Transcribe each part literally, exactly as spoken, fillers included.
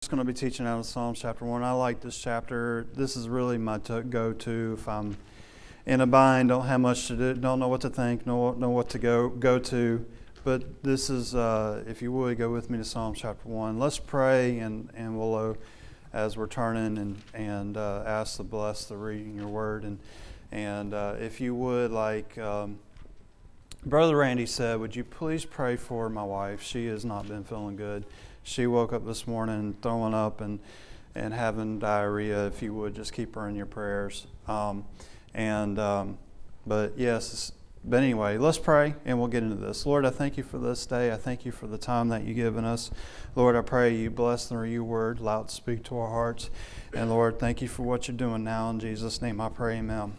just going to be teaching out of Psalms chapter one. I like this chapter. This is really my to- go-to if I'm in a bind, don't have much to do, don't know what to think, know, know what to go go to. But this is, uh, if you would, go with me to Psalms chapter one. Let's pray, and, and we'll, uh, as we're turning, and, and uh, ask to bless the reading your word. And, and uh, if you would, like um, Brother Randy said, would you please pray for my wife? She has not been feeling good. She woke up this morning throwing up and, and having diarrhea. If you would, just keep her in your prayers. Um, and um, But yes, but anyway, let's pray and we'll get into this. Lord, I thank you for this day. I thank you for the time that you've given us. Lord, I pray you bless the your word, allow it to speak to our hearts. And Lord, thank you for what you're doing now. In Jesus' name I pray, amen.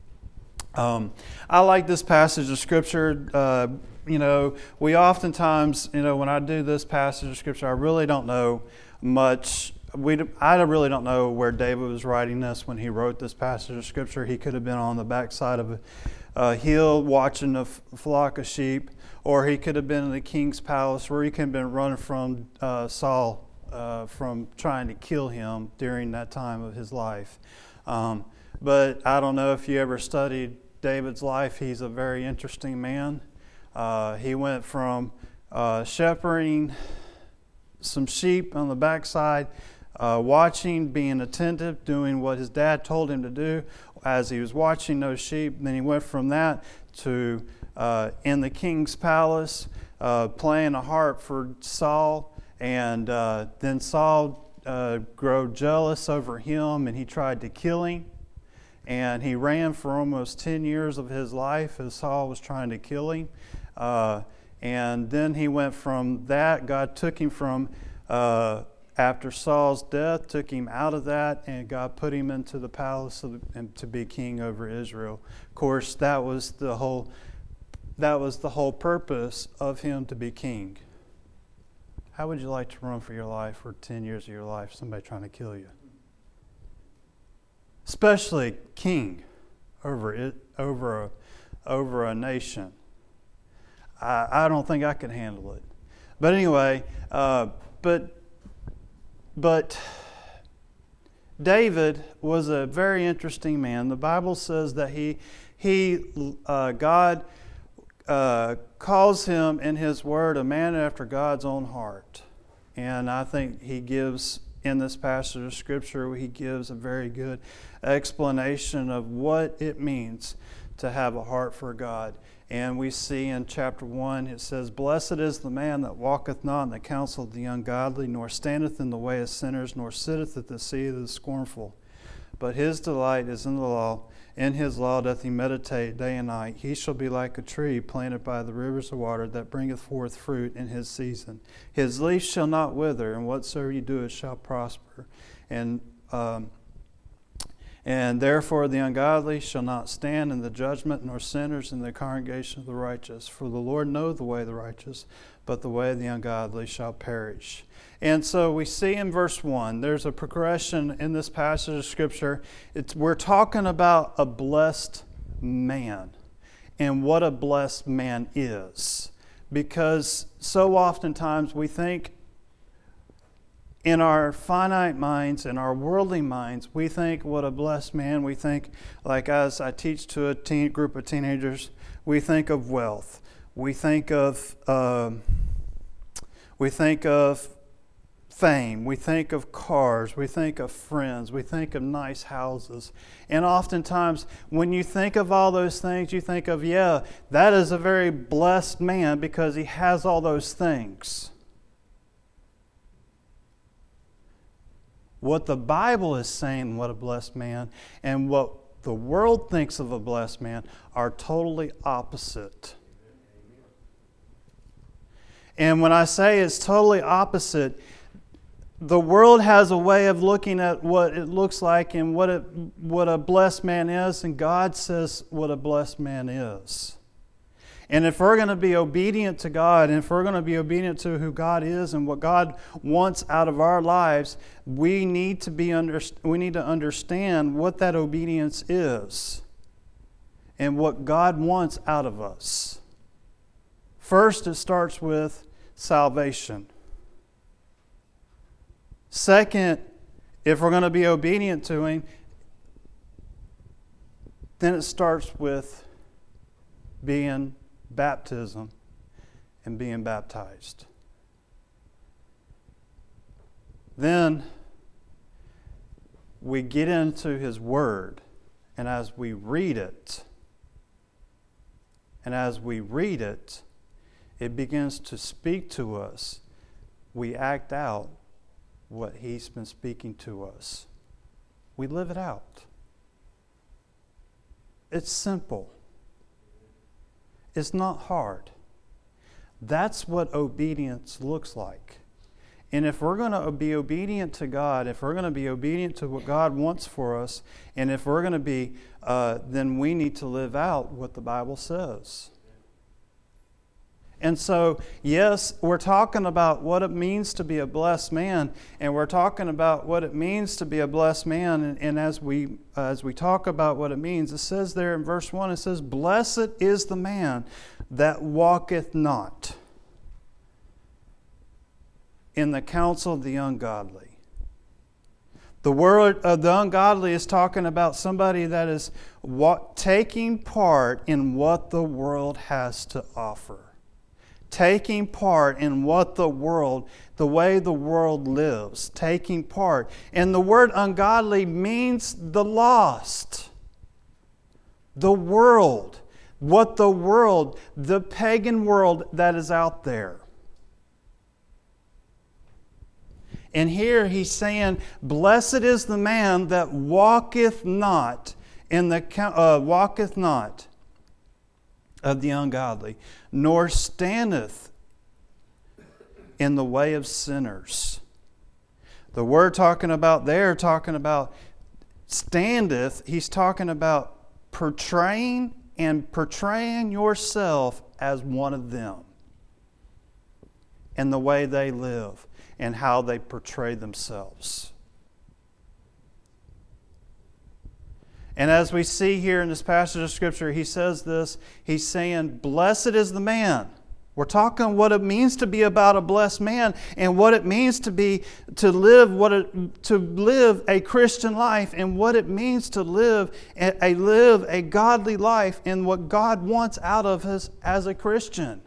Um, I like this passage of Scripture. Uh, you know, we oftentimes, you know, when I do this passage of Scripture, I really don't know much. We, I really don't know where David was writing this when he wrote this passage of Scripture. He could have been on the backside of a, a hill watching a flock of sheep, or he could have been in the king's palace, where he could have been running from uh, Saul uh, from trying to kill him during that time of his life. Um, but I don't know if you ever studied David's life. He's a very interesting man. Uh, he went from uh, shepherding some sheep on the backside, uh, watching, being attentive, doing what his dad told him to do as he was watching those sheep. Then he went from that to uh, in the king's palace, uh, playing a harp for Saul. And uh, then Saul uh, grew jealous over him, and he tried to kill him. And he ran for almost ten years of his life as Saul was trying to kill him. Uh, and then he went from that. God took him from, uh, after Saul's death, took him out of that, and God put him into the palace of, and to be king over Israel. Of course, that was the whole, that was the whole purpose of him to be king. How would you like to run for your life for ten years of your life, somebody trying to kill you? Especially king over it, over a, over a nation. I, I don't think I could handle it. But anyway, uh, but but David was a very interesting man. The Bible says that he he uh, God uh, calls him in His Word a man after God's own heart, and I think he gives. In this passage of Scripture, he gives a very good explanation of what it means to have a heart for God. And we see in chapter one, it says, "Blessed is the man that walketh not in the counsel of the ungodly, nor standeth in the way of sinners, nor sitteth at the seat of the scornful. But his delight is in the law. In his law doth he meditate day and night. He shall be like a tree planted by the rivers of water, that bringeth forth fruit in his season. His leaf shall not wither, and whatsoever he doeth shall prosper. And um, and therefore the ungodly shall not stand in the judgment, nor sinners in the congregation of the righteous. For the Lord knoweth the way of the righteous, but the way of the ungodly shall perish." And so we see in verse one, there's a progression in this passage of Scripture. It's, we're talking about a blessed man and what a blessed man is. Because so oftentimes we think in our finite minds, in our worldly minds, we think what a blessed man, we think, like as I teach to a teen, group of teenagers, we think of wealth. We think of, uh, we think of fame, we think of cars, we think of friends, we think of nice houses. And oftentimes, when you think of all those things, you think of, yeah, that is a very blessed man because he has all those things. What the Bible is saying, what a blessed man, and what the world thinks of a blessed man are totally opposite. And when I say it's totally opposite, the world has a way of looking at what it looks like and what it, what a blessed man is, and God says what a blessed man is. And if we're going to be obedient to God, and if we're going to be obedient to who God is and what God wants out of our lives, we need to be under, we need to understand what that obedience is and what God wants out of us. First, it starts with salvation. Second, if we're going to be obedient to Him, then it starts with being baptism and being baptized. Then we get into His Word, and as we read it, and as we read it, it begins to speak to us. We act out what He's been speaking to us. We live it out. It's simple. It's not hard. That's what obedience looks like. And if we're going to be obedient to God, if we're going to be obedient to what God wants for us, and if we're going to be, uh, then we need to live out what the Bible says. And so, yes, we're talking about what it means to be a blessed man, and we're talking about what it means to be a blessed man. And, and as we uh, as we talk about what it means, it says there in verse one, it says, "Blessed is the man that walketh not in the counsel of the ungodly." The word of the ungodly is talking about somebody that is what, taking part in what the world has to offer. Taking part in what the world, the way the world lives. Taking part. And the word ungodly means the lost. The world. What the world, the pagan world that is out there. And here he's saying, "Blessed is the man that walketh not in the uh, walketh not of the ungodly, nor standeth in the way of sinners." The word talking about there, talking about standeth, he's talking about portraying and portraying yourself as one of them in the way they live and how they portray themselves. And as we see here in this passage of Scripture, he says this, he's saying, "Blessed is the man." We're talking what it means to be about a blessed man and what it means to be to live what it, to live a Christian life and what it means to live a, a live a godly life and what God wants out of us as a Christian.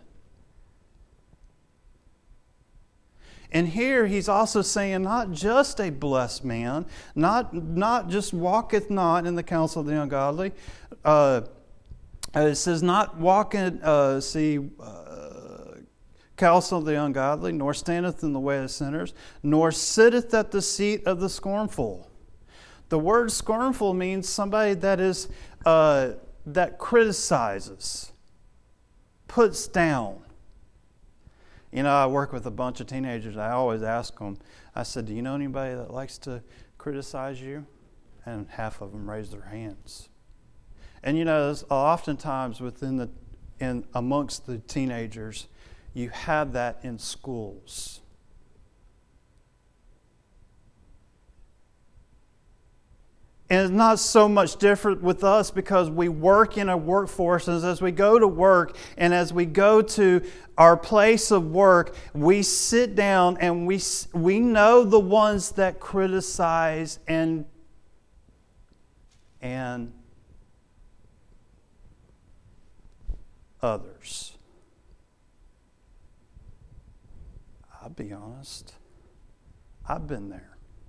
And here he's also saying not just a blessed man, not, not just walketh not in the counsel of the ungodly. Uh, it says not walketh, uh, see, uh, counsel of the ungodly, nor standeth in the way of sinners, nor sitteth at the seat of the scornful. The word scornful means somebody that is uh, that criticizes, puts down. You know, I work with a bunch of teenagers. I always ask them, I said, "Do you know anybody that likes to criticize you?" And half of them raise their hands. And you know, oftentimes within the, in amongst the teenagers, you have that in schools. And it's not so much different with us because we work in a workforce. And as we go to work and as we go to our place of work, we sit down and we, we know the ones that criticize and, and others. I'll be honest. I've been there.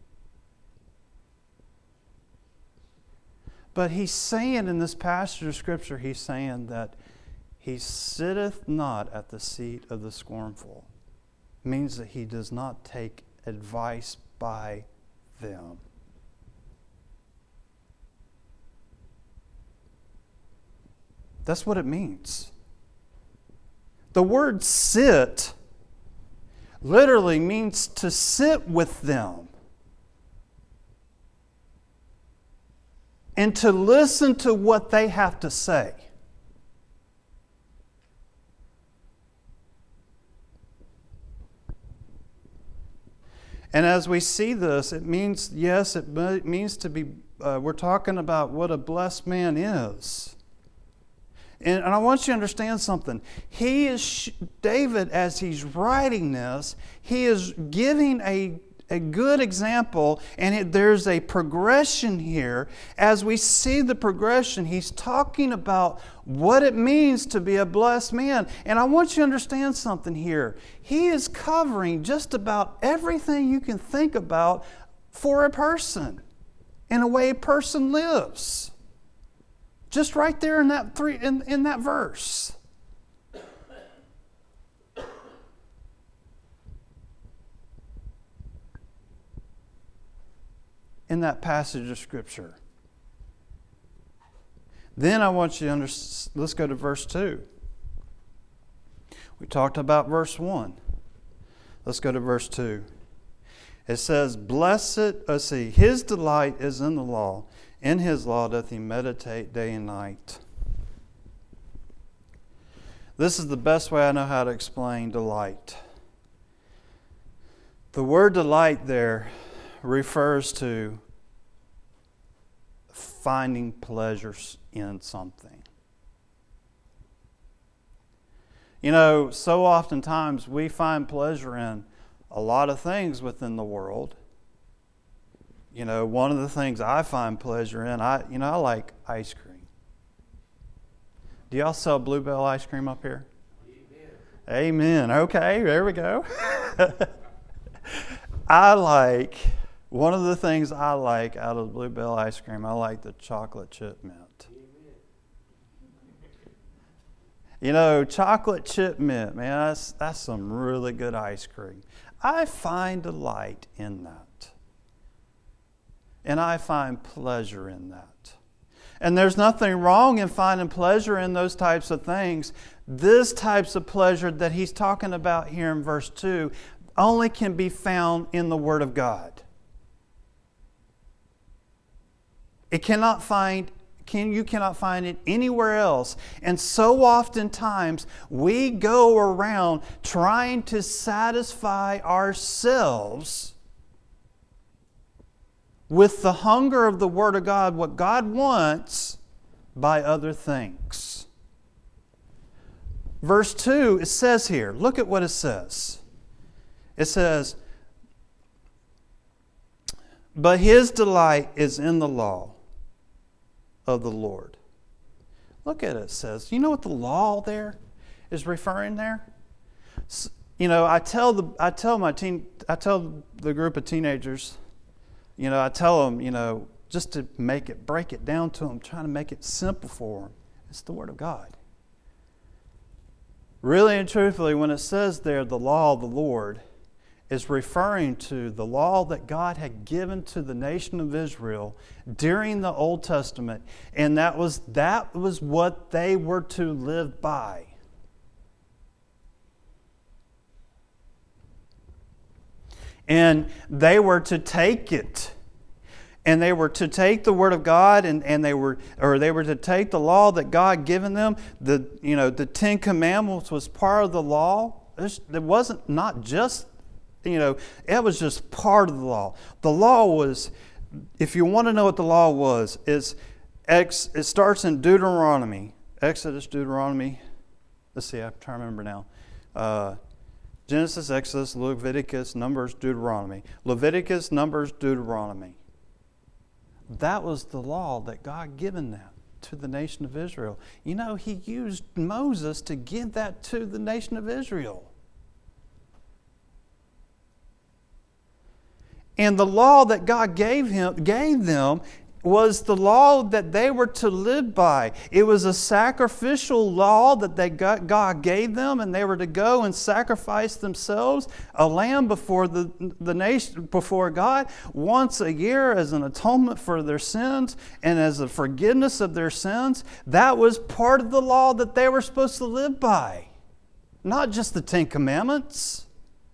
But he's saying in this passage of Scripture, he's saying that he sitteth not at the seat of the scornful. It means that he does not take advice by them. That's what it means. The word sit literally means to sit with them. And to listen to what they have to say. And as we see this, it means, yes, it means to be, uh, we're talking about what a blessed man is. And, and I want you to understand something. He is, David, as he's writing this, he is giving a a good example, and it, there's a progression here. As we see the progression, he's talking about what it means to be a blessed man. And I want you to understand something here. He is covering just about everything you can think about for a person and a way a person lives. Just right there in that three in, in that verse. In that passage of Scripture. Then I want you to understand, let's go to verse two. We talked about verse one. Let's go to verse two. It says, Blessed, let's see, his delight is in the law. In his law doth he meditate day and night. This is the best way I know how to explain delight. The word delight there refers to finding pleasures in something. You know, so oftentimes we find pleasure in a lot of things within the world. You know, one of the things I find pleasure in, I you know, I like ice cream. Do y'all sell Bluebell ice cream up here? Amen. Amen. Okay, there we go. I like, one of the things I like out of Bluebell ice cream, I like the chocolate chip mint. You know, chocolate chip mint, man, that's, that's some really good ice cream. I find delight in that. And I find pleasure in that. And there's nothing wrong in finding pleasure in those types of things. This types of pleasure that he's talking about here in verse two only can be found in the Word of God. It cannot find, can, you cannot find it anywhere else. And so oftentimes we go around trying to satisfy ourselves with the hunger of the Word of God, what God wants, by other things. Verse two, it says here, look at what it says. It says, But his delight is in the law of the Lord. Look at it, it says, you know what the law there is referring there? You know, I tell the I tell my teen I tell the group of teenagers, you know, I tell them, you know, just to make it break it down to them, trying to make it simple for them. It's the Word of God. Really and truthfully, when it says there, the law of the Lord, is referring to the law that God had given to the nation of Israel during the Old Testament, and that was that was what they were to live by. And they were to take it, and they were to take the Word of God, and, and they were or they were to take the law that God had given them. The you know the Ten Commandments was part of the law. It wasn't not just You know, it was just part of the law. The law was, if you want to know what the law was, is Ex, it starts in Deuteronomy. Exodus, Deuteronomy. Let's see, I'm trying to remember now. Uh, Genesis, Exodus, Leviticus, Numbers, Deuteronomy. Leviticus, Numbers, Deuteronomy. That was the law that God given them to the nation of Israel. You know, He used Moses to give that to the nation of Israel. And the law that God gave him, gave them was the law that they were to live by. It was a sacrificial law that they got, God gave them, and they were to go and sacrifice themselves, a lamb before the, the nation, before God, once a year as an atonement for their sins and as a forgiveness of their sins. That was part of the law that they were supposed to live by, not just the Ten Commandments.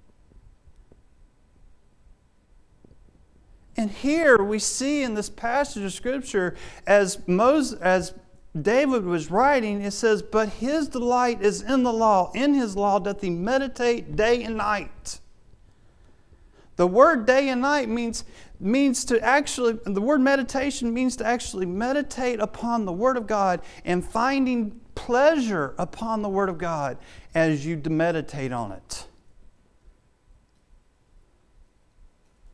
And here we see in this passage of Scripture, as Moses, as David was writing, it says, But his delight is in the law. In his law doth he meditate day and night. The word day and night means, means to actually, the word meditation means to actually meditate upon the Word of God and finding pleasure upon the Word of God as you meditate on it.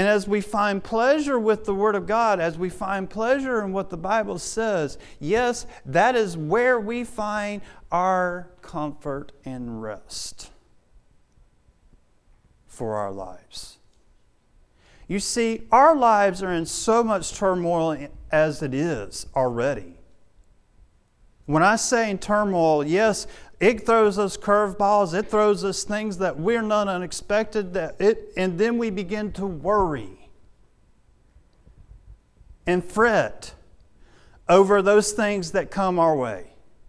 And as we find pleasure with the Word of God, as we find pleasure in what the Bible says, yes, that is where we find our comfort and rest for our lives. You see, our lives are in so much turmoil as it is already. When I say in turmoil, yes, it throws us curveballs, it throws us things that we're not unexpected, that it, and then we begin to worry and fret over those things that come our way.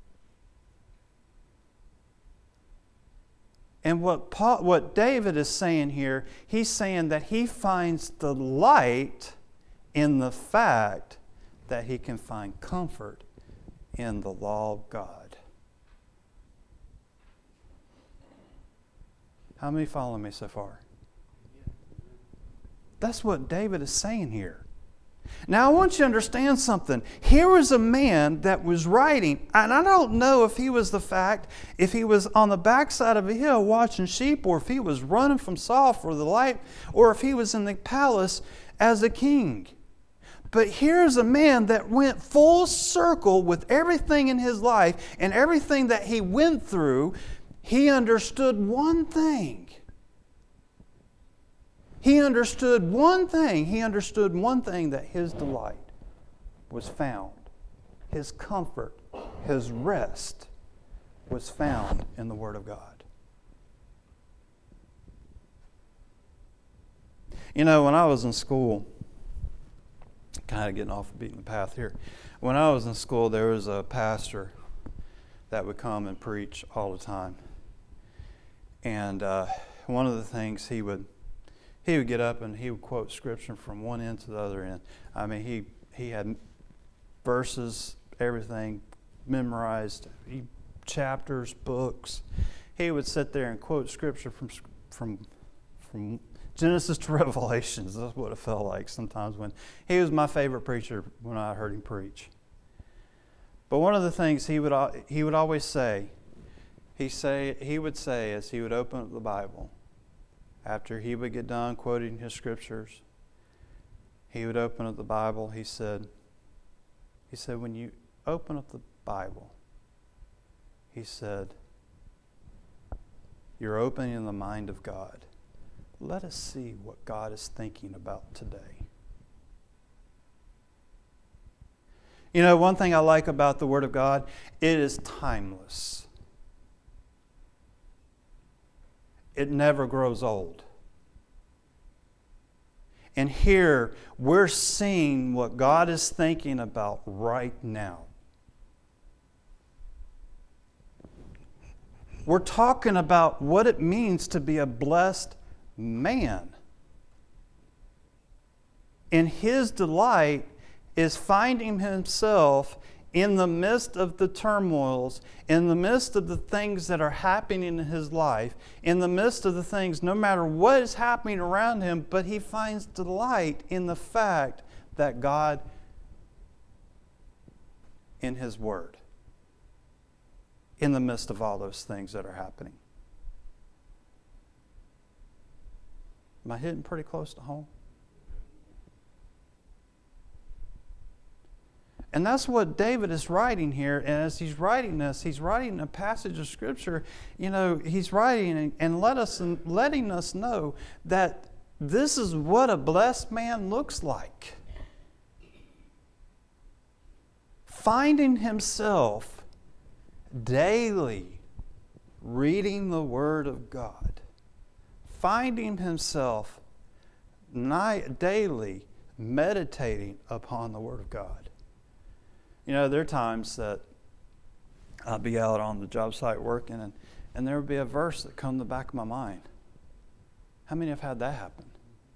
And what Paul, what David is saying here, he's saying that he finds delight in the fact that he can find comfort in the law of God. How many follow me so far? That's what David is saying here. Now I want you to understand something. Here was a man that was writing, and I don't know if he was the fact, if he was on the backside of a hill watching sheep, or if he was running from Saul for the light, or if he was in the palace as a king. But here's a man that went full circle with everything in his life and everything that he went through. He understood one thing. He understood one thing. He understood one thing, that his delight was found. His comfort, his rest was found in the Word of God. You know, when I was in school, kind of getting off the beaten path here. When I was in school, there was a pastor that would come and preach all the time. And uh, one of the things he would he would get up and he would quote scripture from one end to the other end. I mean, he he had verses, everything memorized, he, chapters, books. He would sit there and quote scripture from from from Genesis to Revelations. That's what it felt like sometimes when he was my favorite preacher when I heard him preach. But one of the things he would he would always say, he say he would say as he would open up the Bible, after he would get done quoting his scriptures, he would open up the Bible. He said, he said, when you open up the Bible, he said, you're opening the mind of God. Let us see what God is thinking about today. You know, one thing I like about the Word of God, it is timeless. It never grows old. And here, we're seeing what God is thinking about right now. We're talking about what it means to be a blessed man. And his delight is finding himself in the midst of the turmoils, in the midst of the things that are happening in his life, in the midst of the things, no matter what is happening around him, but he finds delight in the fact that God, in His Word, in the midst of all those things that are happening. Am I hitting pretty close to home? And that's what David is writing here. And as he's writing this, he's writing a passage of Scripture. You know, he's writing and, and let us, and letting us know that this is what a blessed man looks like. Finding himself daily reading the Word of God. Finding himself night, daily meditating upon the Word of God. You know, there are times that I'll be out on the job site working and, and there would be a verse that come to the back of my mind. How many have had that happen?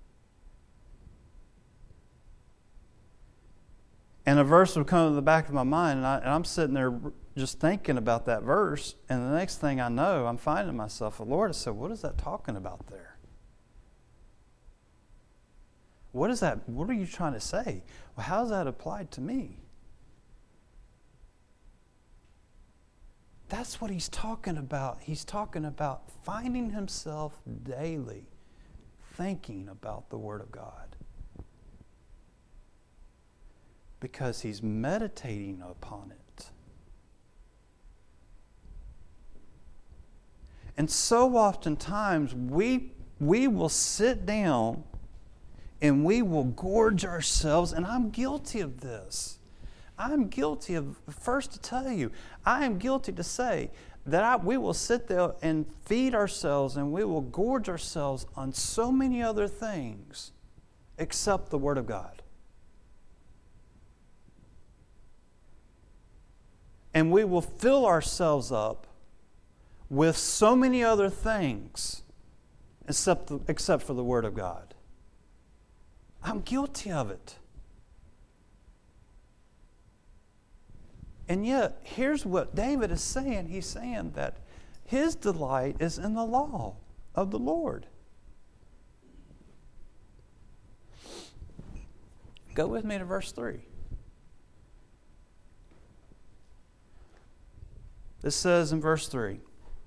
And a verse would come to the back of my mind and, I, and I'm sitting there just thinking about that verse, and the next thing I know, I'm finding myself, Lord, I said, what is that talking about there? What is that? What are you trying to say? Well, how is that applied to me? That's what he's talking about. He's talking about finding himself daily, thinking about the Word of God. Because he's meditating upon it. And so oftentimes we, we will sit down and we will gorge ourselves, and I'm guilty of this. I'm guilty of, first to tell you, I am guilty to say that I, we will sit there and feed ourselves and we will gorge ourselves on so many other things except the Word of God. And we will fill ourselves up with so many other things except, the, except for the Word of God. I'm guilty of it. And yet, here's what David is saying. He's saying that his delight is in the law of the Lord. Go with me to verse three. It says in verse three,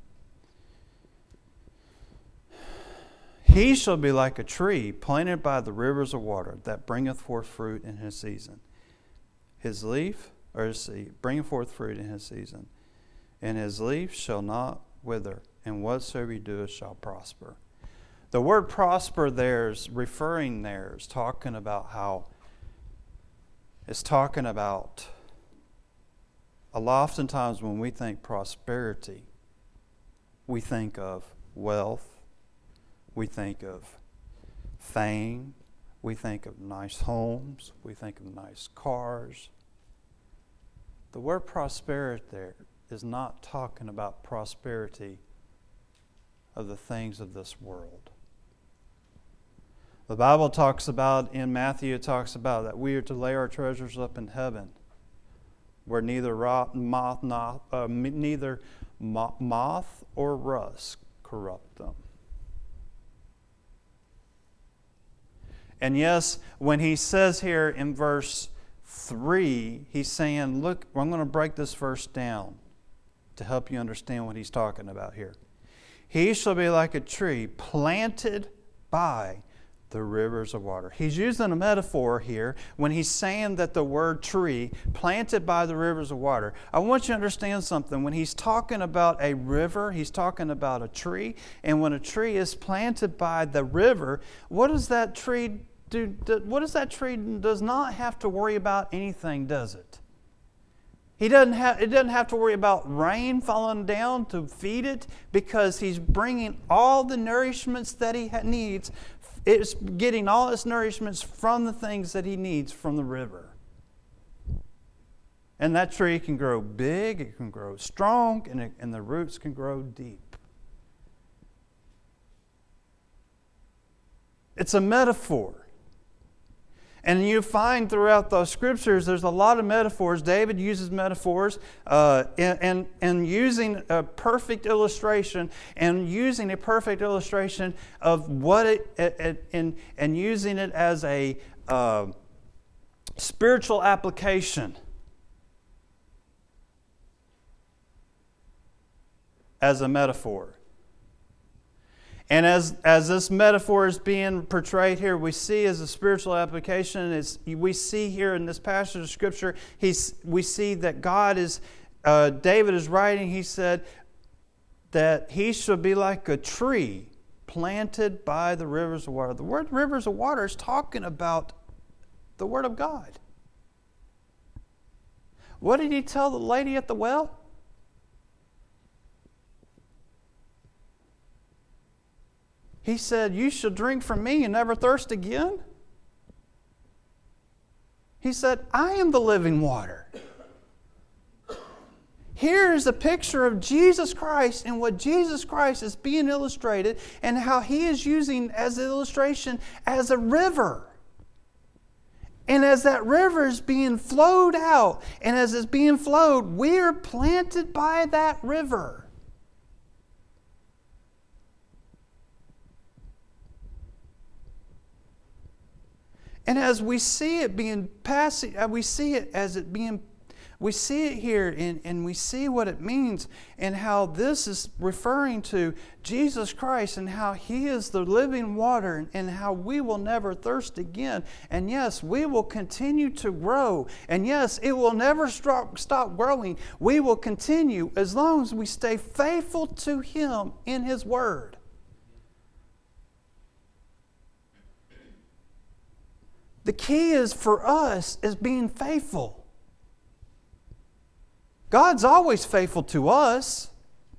he shall be like a tree planted by the rivers of water that bringeth forth fruit in his season. His leaf, or his seed, bringeth forth fruit in his season. And his leaf shall not wither, and whatsoever he doeth shall prosper. The word prosper there is referring there, is talking about how, it's talking about, a lot oftentimes when we think prosperity, we think of wealth, we think of fame, we think of nice homes, we think of nice cars. The word prosperity there is not talking about prosperity of the things of this world. The Bible talks about, in Matthew, it talks about that we are to lay our treasures up in heaven, where neither rot, moth, not, uh, neither moth or rust corrupt them. And yes, when he says here in verse three, he's saying, look, I'm going to break this verse down to help you understand what he's talking about here. He shall be like a tree planted by the rivers of water. He's using a metaphor here when he's saying that the word tree, planted by the rivers of water. I want you to understand something. When he's talking about a river, he's talking about a tree. And when a tree is planted by the river, what does that tree do? What does that tree does not have to worry about anything, does it? He doesn't have, it doesn't have to worry about rain falling down to feed it, because he's bringing all the nourishments that he needs. It's getting all its nourishments from the things that he needs from the river. And that tree can grow big, it can grow strong, and, it, and the roots can grow deep. It's a metaphor. And you find throughout those scriptures, there's a lot of metaphors. David uses metaphors uh, and, and, and using a perfect illustration and using a perfect illustration of what it, it, it and, and using it as a uh, spiritual application. As a metaphor. And as, as this metaphor is being portrayed here, we see as a spiritual application, is we see here in this passage of Scripture, he's, we see that God is, uh, David is writing, he said that he should be like a tree planted by the rivers of water. The word rivers of water is talking about the Word of God. What did he tell the lady at the well? He said, you shall drink from me and never thirst again. He said, I am the living water. Here is a picture of Jesus Christ and what Jesus Christ is being illustrated and how He is using as an illustration as a river. And as that river is being flowed out and as it's being flowed, we are planted by that river. And as we see it being passing, we see it as it being, We see it here, and, and we see what it means, and how this is referring to Jesus Christ, and how He is the living water, and how we will never thirst again. And yes, we will continue to grow. And yes, it will never stop, stop growing. We will continue as long as we stay faithful to Him in His Word. The key is for us is being faithful. God's always faithful to us.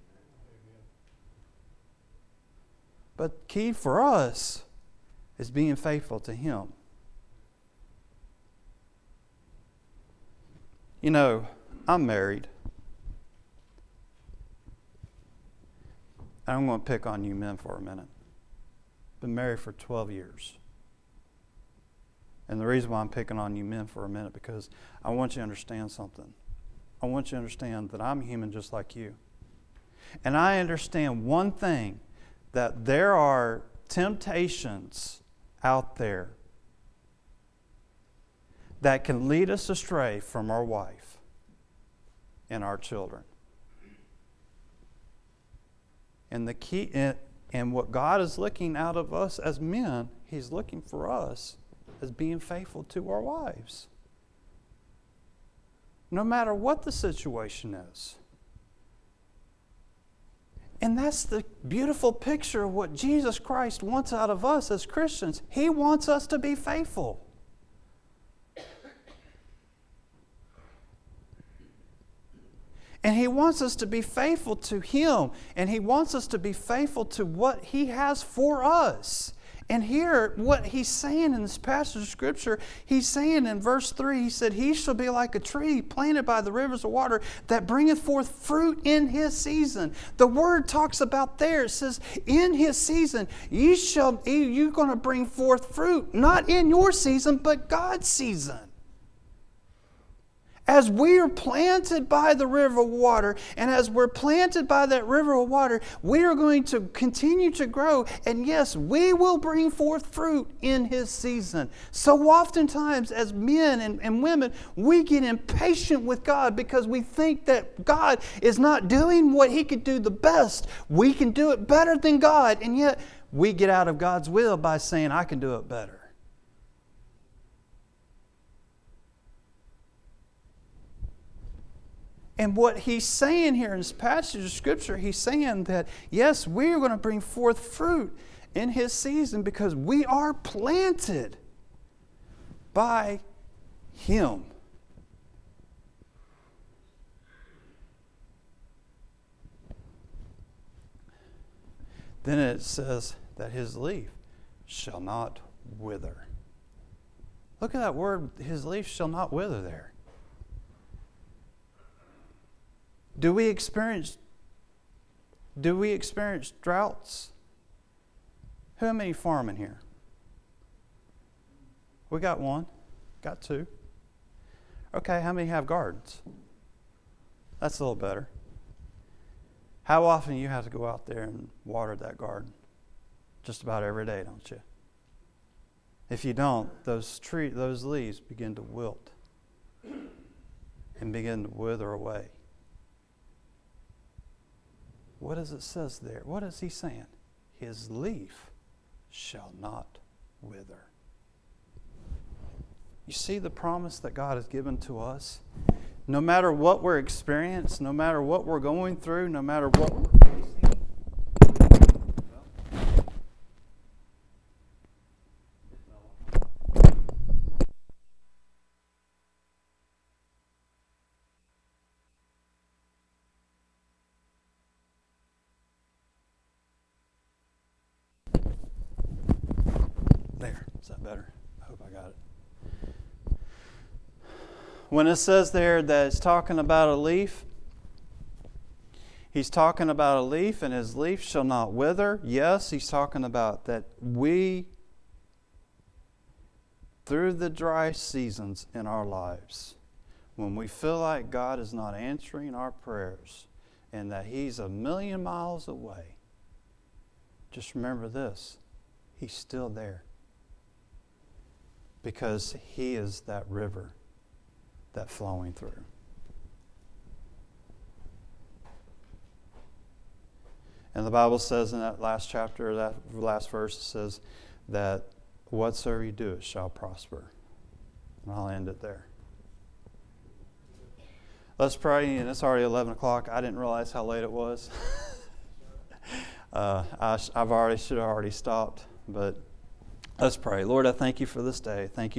But key for us is being faithful to Him. You know, I'm married. I'm going to pick on you men for a minute. Been married for twelve years. And the reason why I'm picking on you men for a minute, because I want you to understand something. I want you to understand that I'm human just like you. And I understand one thing, that there are temptations out there that can lead us astray from our wife and our children. And the key, and, and what God is looking out of us as men, He's looking for us as being faithful to our wives. No matter what the situation is. And that's the beautiful picture of what Jesus Christ wants out of us as Christians. He wants us to be faithful. And He wants us to be faithful to Him. And He wants us to be faithful to what He has for us. And here, what He's saying in this passage of Scripture, He's saying in verse three, He said, He shall be like a tree planted by the rivers of water that bringeth forth fruit in His season. The Word talks about there, it says, in His season, ye shall, you're going to bring forth fruit, not in your season, but God's season. As we are planted by the river of water, and as we're planted by that river of water, we are going to continue to grow. And yes, we will bring forth fruit in His season. So oftentimes as men and, and women, we get impatient with God because we think that God is not doing what He could do the best. We can do it better than God. And yet we get out of God's will by saying, I can do it better. And what He's saying here in this passage of Scripture, He's saying that, yes, we're going to bring forth fruit in His season because we are planted by Him. Then it says that His leaf shall not wither. Look at that word, His leaf shall not wither there. Do we experience do we experience droughts? How many farming here? We got one. Got two. Okay, how many have gardens? That's a little better. How often you have to go out there and water that garden? Just about every day, don't you? If you don't, those tree those leaves begin to wilt and begin to wither away. What does it says there? What is He saying? His leaf shall not wither. You see the promise that God has given to us? No matter what we're experiencing, no matter what we're going through, no matter what we're facing. There, is that better? I hope I got it. When it says there that it's talking about a leaf, He's talking about a leaf, and His leaf shall not wither. Yes, He's talking about that we, through the dry seasons in our lives, when we feel like God is not answering our prayers and that He's a million miles away, just remember this, He's still there. Because He is that river that's flowing through. And the Bible says in that last chapter, that last verse, it says that whatsoever you do, it shall prosper. And I'll end it there. Let's pray, and it's already eleven o'clock. I didn't realize how late it was. uh, I, I've already should have already stopped, but let's pray. Lord, I thank you for this day. Thank you.